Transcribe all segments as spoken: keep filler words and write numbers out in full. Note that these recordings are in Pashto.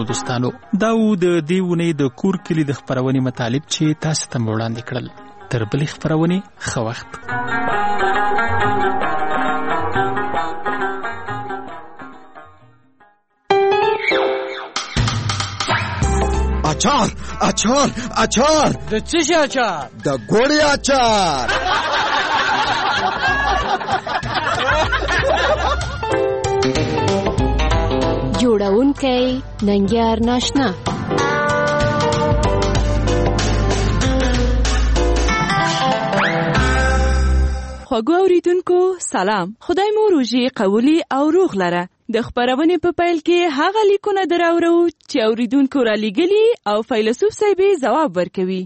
دوستانو، دا و د دې اونۍ د کور کلي د خپرونې مطالب چې تاسو ته مې وړاندې کړل. تر بلې خپرونې ښه وخت. اچار اچار اچار. د څه شي اچار؟ د ګوړې اچار. جوړونکی ننګیار ناشنا. خوږو اوریدونکو سلام. خدای مو روژې قولی او روغ لره. د خپرونې په پیل کې هغه لیکونه دراوړو چې اوریدونکو را لیږلي او فیلسوف صاحب ځواب ورکوي.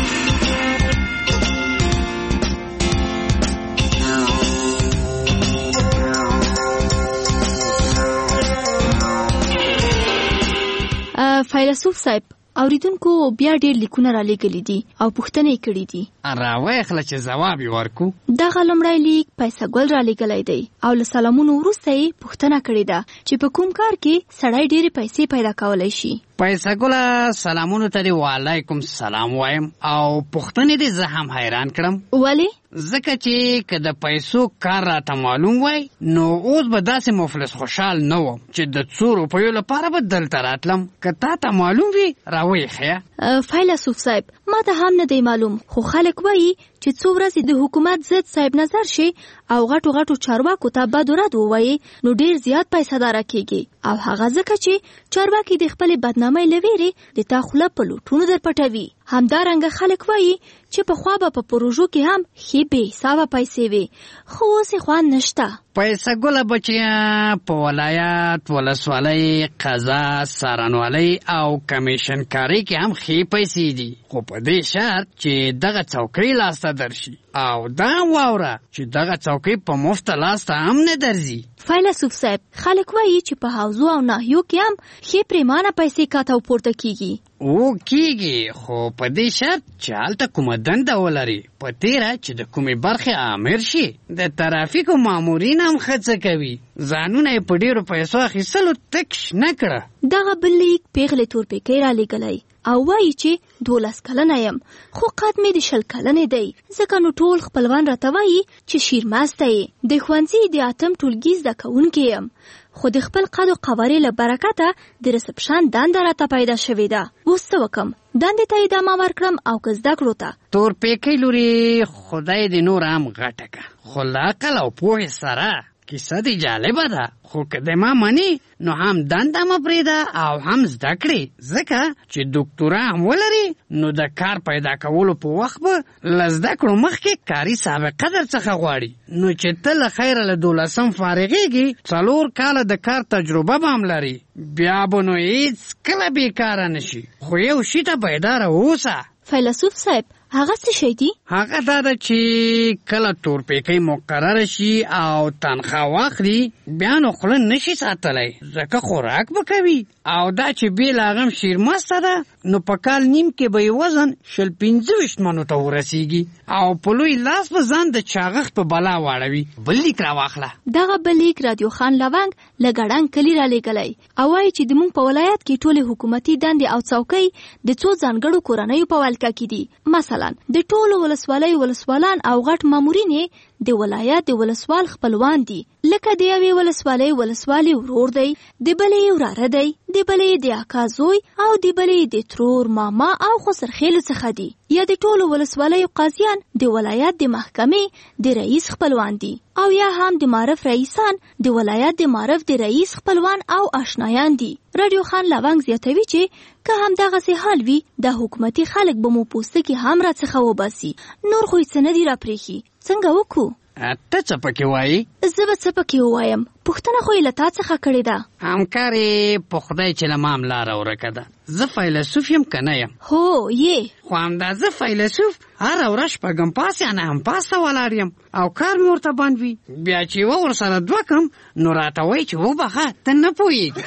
فیلسوف صاحب، اوریدونکو بیا ډېر لیکونه را لیږلي دي او پوښتنې یې کړي دي. راوایه خله چې ځواب یې ورکو. دغه لومړی لیک پیسه ګل را لیږلی دی او له سلامونو وروسته یې پوښتنه کړې ده چې په کوم کار کې سړی ډېرې پیسې پیدا کولی شي. پیسه ګله، سلامونو ته دې وعلیکم سلام وایم او پوښتنې دې زه هم حیران کړم. ولې؟ ځکه چې که د پیسو کار راته معلوم وای نو اوس به داسې مفلس خوشحال نه وم چې د څو روپیو لپاره به دلته راتلم. که تا ته معلوم وي راویې ښیه. فیلسوف صاحب، ما ته هم نه دی معلوم، خو خلک وایي چې څو ورځې د حکومت ضد صاحب نظر شي او غټو غټو چارواکو ته بد و رد ووایي نو ډېر زیات پیسه داره کېږي، او هغه ځکه چې چارواکي د خپلې بدنامۍ له ویرې د تا خوله په لوټونو در پټوي. همدارنګه خلک وایي چې پخوا به په پروژو کې هم ښې بې حسابه پیسې وي، خو اوس یې خوند نشته. پیسه ګله بچیا، په ولایت، ولسوالۍ، قضا، څارنوالۍ او کمیشن کارۍ کې هم ښې پیسې دي، خو په دې شرط چې دغه څوکۍ لاسته درشي او دا واوره چې دغه څوکۍ په مفت لاسته هم نه درځي. فیلسوف صاحب، خلک وایي چې په حوزو او ناحیو کې هم ښې پریمانه پیسې کاته او پورته کیږي. او کیږي، خو په دې شرط چې هلته کومه دنده ولري، په تیره چې د کومې برخې امر شي. د ترافیکو مامورین هم ښه کوي، ځانونه یې په ډېرو پیسو اخیستلو تک شنه کړه. دغه بل لیک پیغلې تورپیکۍ را لیږلی او وایي چې دولس کلنه یم، خو قد مې د شل کلنې دی، ځکه نو ټول خپلوان راته وایي چې شیرمسته یې. د ښوونځي د اتم ټولګي زده کوونکې یم، خو د خپل قد و قوارې له برکته د ریسپشن دنده راته پیدا شوې ده. اوس څه وکم؟ دندې ته ادامه ورکړم او که زده کړو ته؟ تورپیکۍ لورې، خدای دې نور هم غټه که، خو له عقل او پوهې سره کیسه دې جالبه ده، خو که د ما مني نو هم دنده مه پرېږده او هم زده کړې، ځکه چې دوکتورا هم ولري نو د کار پیدا کولو په وخت به له زده کړو مخکې کاري سابقه در څخه غواړي، نو چې ته له خیره له دولسم فارغېږي څلور کاله د کار تجربه به هم لري، بیا به نو هېڅ کله بېکاره نه شي، خو یو شي ته بیداره اوسه. فیلسوف صاحب، هغه څه شی دی؟ هغه دا ده چې کله تورپیکۍ مقرره شي او تنخواه واخلي بیا نو خوله نشي ساتلی، ځکه خوراک به کوي، او دا چې بې له هغه هم شیرمسته ده نو په کال نیم کې به یې وزن شل پنځه ویشت منو ته ورسیږي او په لوی لاس به ځان د چاغښت په بلا واړوي. بل لیک راواخله. دغه بل لیک رادیو خان لونګ له ګړنګ کلي را لیږلی او وایي چې زموږ په ولایت کې ټولې حکومتي دندې او څوکۍ د څو ځانګړو کورنیو په ولکه کې دي. مثلا د ټولو ولسوالۍ ولسوالان او غټ مامورین د ولایت د ولسوال خپلوان دي، لکه د یوې ولسوالۍ ولسوالي ورور دی، د بلې وراره دی، د بلې د اکا زوی او د بلې د ترور ماما او خسرخېلو څخه دي، یا د ټولو ولسوالیو قاضیان د ولایت د محکمې د رئیس خپلوان دي، او یا هم د معرف رئیسان د ولایت د معرف د رئیس خپلوان او آشنایان دي. رادیو خان لونګ زیاتوي چې که هم دغسې حال وي د حکومتي خلک به مو پوستکي هم راڅخه وباسي، نور خو یې څه نه دي راپرېښي. څنګه وکړو؟ ته څه پکې وایي؟ زه به څه پکې ووایم، پوښتنه خو یې له تا څخه کړې ده. همکارې په خدای چې له ما هم لاره ورکه ده. زه فیلسوف یم که نه یم؟ هو یې. خو همدا زه فیلسوف هره ورځ شپږم پاس یا نهم پاس ته ولاړ یم او کار مې ورته بند وي، بیا چې یوه ورسره دوه کم نو راته وایي چې وبخه ته نه پوهېږي.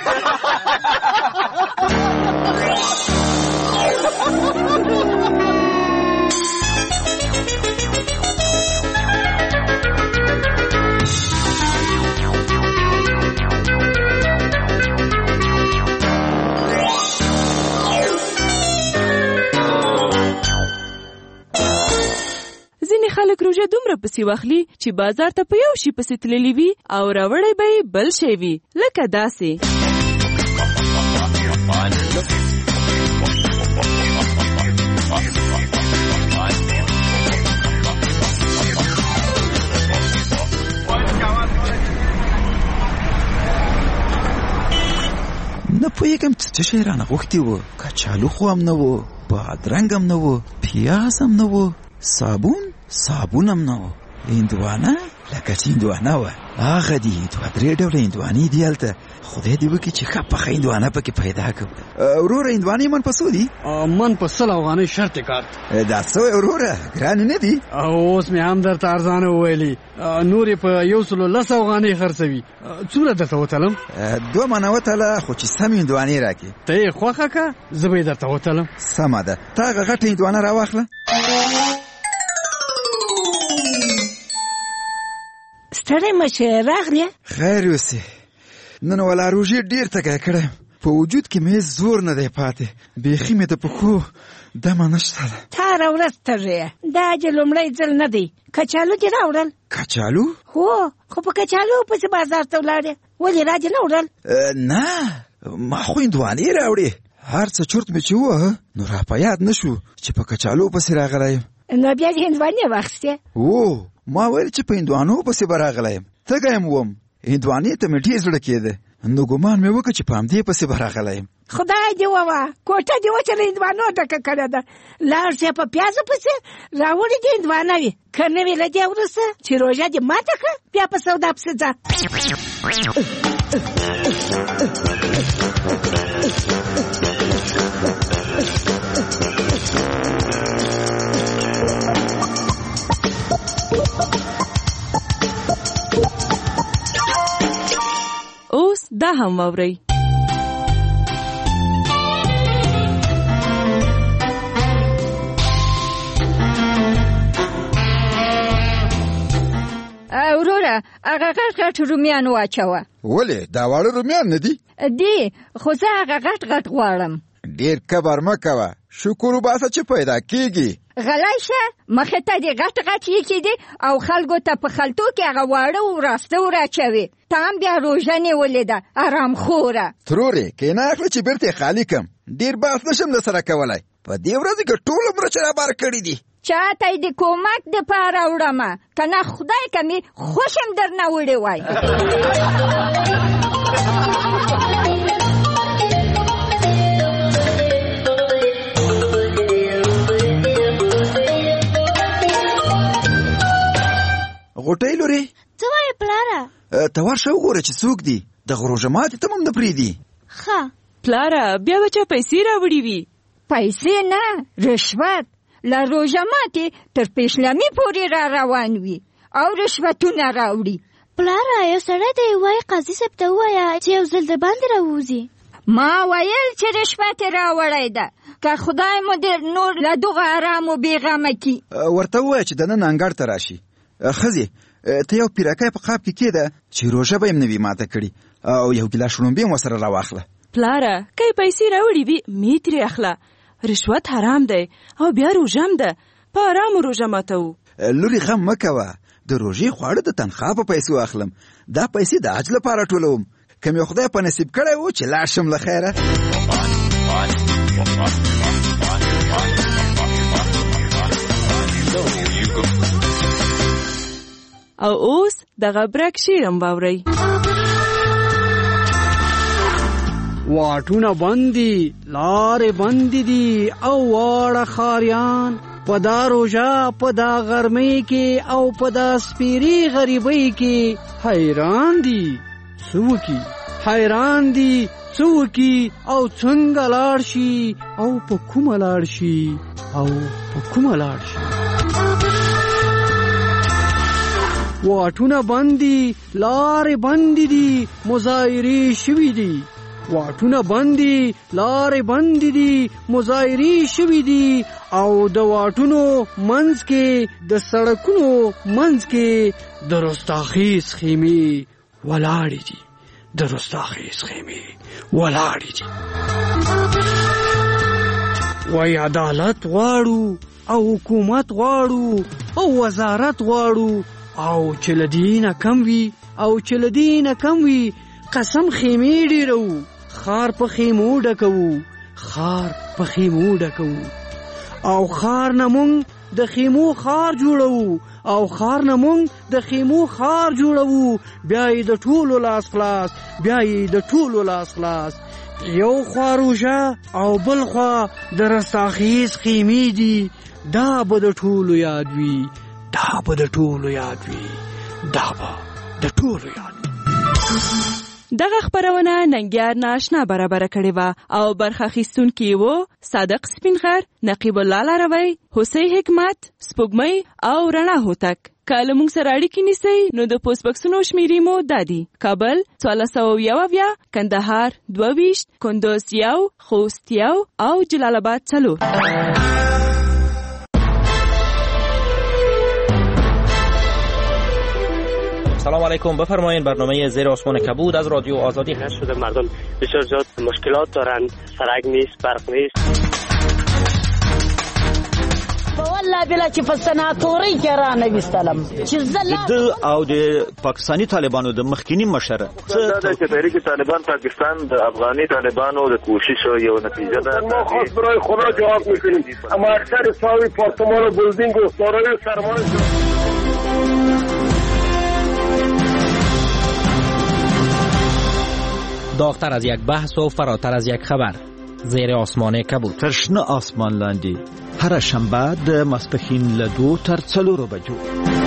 ډیره دومره پسې واخلي چې بازار ته په یو شي پسې تللی وي او راوړی به یې بل شی وي، لکه داسې. نه پوهېږم څه شی رانه غوښتي وو. کچالو خو هم نه وو، بادرنګ هم نه وو، پیاز هم نه وو، صابون صابون هم نه وو، هندوانه لکه چې هندوانه وه. هغه دي دوه درې ډوله هندوانې دي هلته. خدای دې وکړي چې ښه پخه هندوانه پکې پیدا کړم. وروره هندوانې من په څو دي؟ من په سل افغانۍ شرط کارت. دا څه وایې وروره، ګرانې نه دي؟ اوس مې هم درته ارزانه وویلې، نور یې په یو سلو لس افغانۍ خرڅوي. څومره درته وتلم؟ دوه منه وتله، خو چې سمې هندوانې راکړې. ته یې خوښه که زه به یې درته وتلم. سمه ده، ته هغه غټه هندوانه راواخله. ستړی مه شې، راغلې؟ خیر اوسې. نن والا روژې ډېر تږی کړی، په وجود کې مې زور نه دی پاتې، بیخي مې د پښو دمه نشته ده. تا هره ورځ تږی یې، دا چې لومړی ځل نه دی. کچالو دې راوړل؟ کچالو؟ هو، خو په کچالو پسې بازار ته ولاړې، ولې را دې نه وړل؟ نه، ما خو هندوانې راوړې. هر څه چورت مې چې ووهه نو را په یاد نه شو چې په کچالو پسې راغلی یم. نو بیا دې هندوانې واخیستې؟ او ما ویل چې په هندوانو پسې به راغلی یم، تږی م وم، هندوانې ته مې ډېر زړه کېده، نو ګمان مې وکړه چې په همدې پسې به راغلی یم. خدای دې ووه، کوټه دې وچه له هندوانو ډکه کړې ده. لاړ شې په پیازو پسې، راوړې دې هندوانه وي، که نه وي له دې وروسته چې روژه دې ماته کړه بیا په سودا پسې ځه. اوس دا هم واورئ. وروره هغه غټ غټ رومیان واچوه. ولې دا واړه رومیان نه دي؟ دي، خو زه هغه غټ غټ غواړم. ډېر کبر مه کوه، شکر وباسه چې پیدا کېږي. غلی شه، مخې ته دې غټ غټ یې کېدي او خلکو ته په خلطو کې هغه واړه و راسته وراچوي. ته هم بیا روژه نیولې ده، ارام خوره. ترورې کینه اخله چې بیرته یې خالي کړم، ډېر بحث نشم درسره کولی. په دې ورځو کې ټول عمره چې رابار کړي دي. چاته یې د کومک دپاره وړمه، که نه خدای که مې خوشم درنه وړې وای. غوټۍ لورې، څه وایې پلاره؟ ته ورشه وګوره چې څوک دي، دغه روژه ماتې ته هم نه پرېږدي. ښه پلاره، بیا به چا پیسې راوړي وي؟ پیسې نه، رشوت. له روژه ماتې تر پیشلمي پورې را روان وي او رشوتونه راوړي. پلاره، یو سړی ته یې وایي قاضي صاحب ته ووایه چې یو ځل د باندې راووځي. ما ویل چې رشوت یې راوړی ده، که خدای مو دې نور له دغه ارامو بېغمه کي. ورته ووایه چې دننه انګړ ته راشي. ښځې، ته یو پیرکی په قاب کې کېده چې روژه به یې نه وي ماته کړي، او یو ګیلاس شړومبې هم ورسره راواخله. پلاره، که یې پیسې راوړي وي مې ترې اخله. رشوت حرام دی او بیا روژه هم ده، په ارامو روژه ماتوو. لورې غم مه کوه، د روژې خواړه د تنخوا په پیسو اخلم، دا پیسې د حج لپاره ټولوم، که مې خدای په نصیب کړی و چې لاړ شم له خیره. او اوس دغه برک شعر هم واورئ. واټونه بندي، لارې بندي دي او واړه خاریان، په دا روژه په دا غرمۍ کې او په دا سپیري غریبۍ کې حیران دي څه وکي، حیران دي څه وکي او څنګه لاړ شي او په کومه لاړ شي او په کومه لاړ شي. واټونه بندي، لارې بندي دي، مظاهرې شوي دي. واټونه بندي، لارې بندي دي، مظاهرې شوي دي، او د واټونو منځ کې د سړکونو منځ کې د رستاخیز خیمې ولاړې دي، د رستاخیز خیمې ولاړې دي. وای عدالت غواړو او حکومت غواړو او وزارت غواړو او چې له دې نه کم وي او چې له دې نه کم وي قسم خیمې ډېرو خار په خیمو ډکوو خار په خیمو ډکوو او خار نه مونږ د خیمو خار جوړوو او خار نه مونږ د خیمو خار جوړوو بیا یې د ټولو لاس خلاص بیا یې د ټولو لاس خلاص یو خوا روژه او بل خوا د رستاخیز خیمې دي دا به د ټولو یاد وي دا به د ټولو یاد وي دا به د ټولو یاد وي. دغه خبرونه ننګیار ناشنا برابر کړې وه او برخه اخیستونکي وو صادق سپینغر، نقیب الله لاروی، حسین حکمت، سپوږمۍ او رڼا هوتک. که له موږ سره اړیکې نیسئ نو د پوسټ بکسونو شمیرې مو دا دي: کابل څوارلس سوه یو اویا، کندهار دوه ویشت، کندوز یو، خوست یو او جلال آباد څلور. سلام علیکم، بفرمایید. برنامه زیر آسمان کبود از رادیو آزادی هست شده. مردم بسیار زیاد مشکلات دارند، سرک نیست، برق نیست. والله بلا چې په سناتوري کې را نه وستلم چې زله د او د پاکستانی طالبانو د مخکینی مشره دا چې تحریک طالبان پاکستان د افغاني طالبانو د کوشش یو نتیجه ده. ما خاص برای خدا جواب میکنیم، اما اکثر ساوی پارتمان و بلدینگ و سارای سرمان داغتر از یک بحث و فراتر از یک خبر. زیر آسمان کبود. ترشنه آسمان لاندی هر شنبه د ماسپښین له دو تر څلورو بجو.